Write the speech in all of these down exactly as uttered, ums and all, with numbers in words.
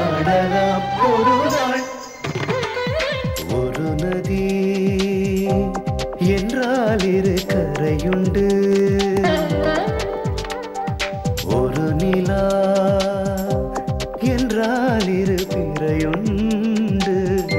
காணலாம் ஒரு நாள். ஒரு நதி என்றால் இரு கரையுண்டு, ஒரு நிலா என்றால் இரு பிறையுண்டு.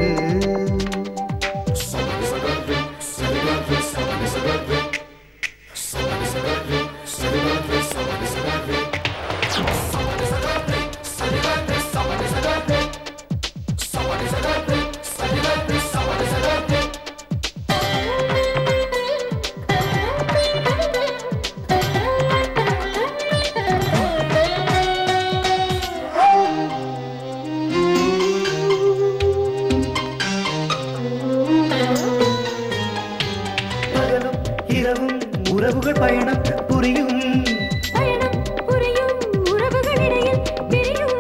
இரவும் உறவுகள் பயணம் புரியும், பயணம் புரியும் உறவுகள் இடையில் பிரியும்.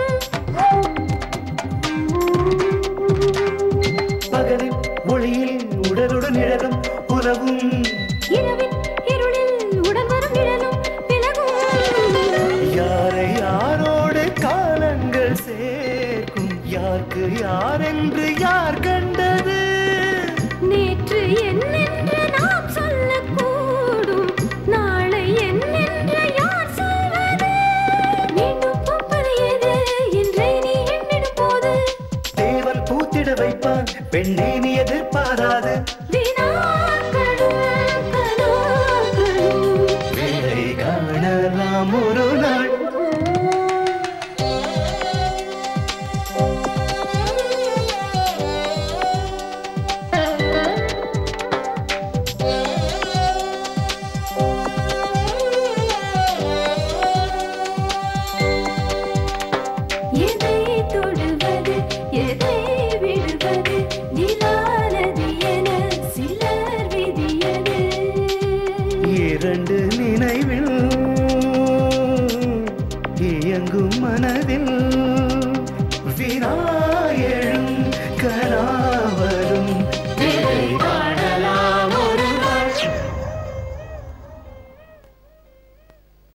பகலில் ஒளியில் உடலுடன் நிழலும் உறவும், இரவில் இருளில் உடன் வரும் நிழலும் விலகும். யாரை யாரோடு காலங்கள் சேர்க்கும், யாருக்கு யார் என்று யார் கண்டது? நேற்று என்னென்று நாம் சொல்லக்கூடும், நாளை என்னென்று யார் சொல்வது? மீண்டும் பூப்பது எது என்றே நீ எண்ணிடும் போது, தேவன் பூத்திட வைப்பான் பெண்ணே நீ எதிர்பாராது. வினாக்களும் கனாக்களும் வேலை காணலாம் ஒரு நாள். எதை தொடுவது எதை விடுவது, நிலானது என சிலர் விதியது. இரண்டு நினைவில் இயங்கும் மனதில் வினா